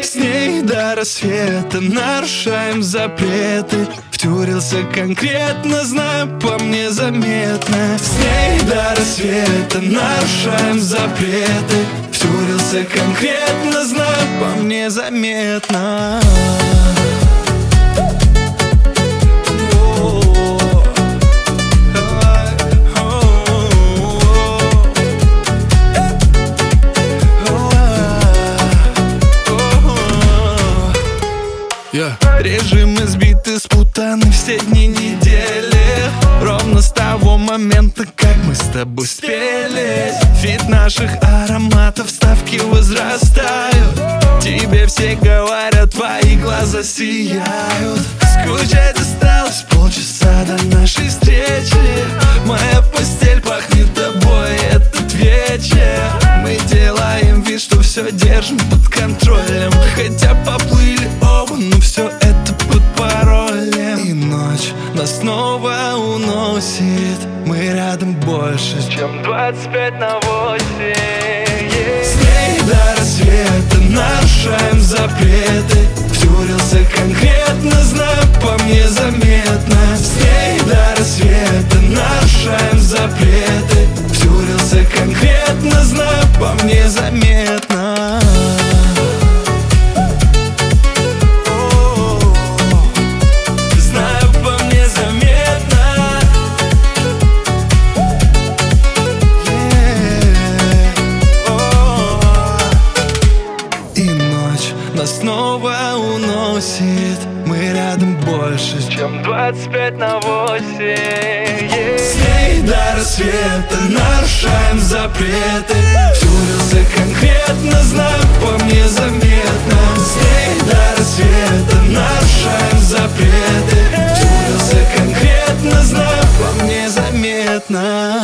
С ней до рассвета нарушаем запреты. Втюрился конкретно, знаю, по мне заметно. С ней до рассвета нарушаем запреты. Втюрился конкретно, знаю, по мне заметно. Режимы сбиты, спутаны все дни недели. Ровно с того момента, как мы с тобой спелись. Вид наших ароматов, ставки возрастают. Тебе все говорят, твои глаза сияют. Скучать осталось полчаса до нашей встречи. Моя постель пахнет тобой этот вечер. Мы делаем вид, что все держим под контролем. Хотя поплыли оба, но все это под паролем. И ночь нас снова уносит. Мы рядом больше, чем 25/8. С ней до рассвета нарушаем запреты. Втюрился конкретно, знаю, по мне заметно. С ней до рассвета нарушаем запреты. Втюрился конкретно, знаю, по мне заметно. Знаю, по мне заметно. И ночь нас снова уносит. Мы рядом больше, чем 25/8. С ней до рассвета нарушаем запреты. Втюрился конкретно, знаю, по мне заметно. С ней до рассвета нарушаем запреты. Втюрился конкретно, знаю, по мне заметно.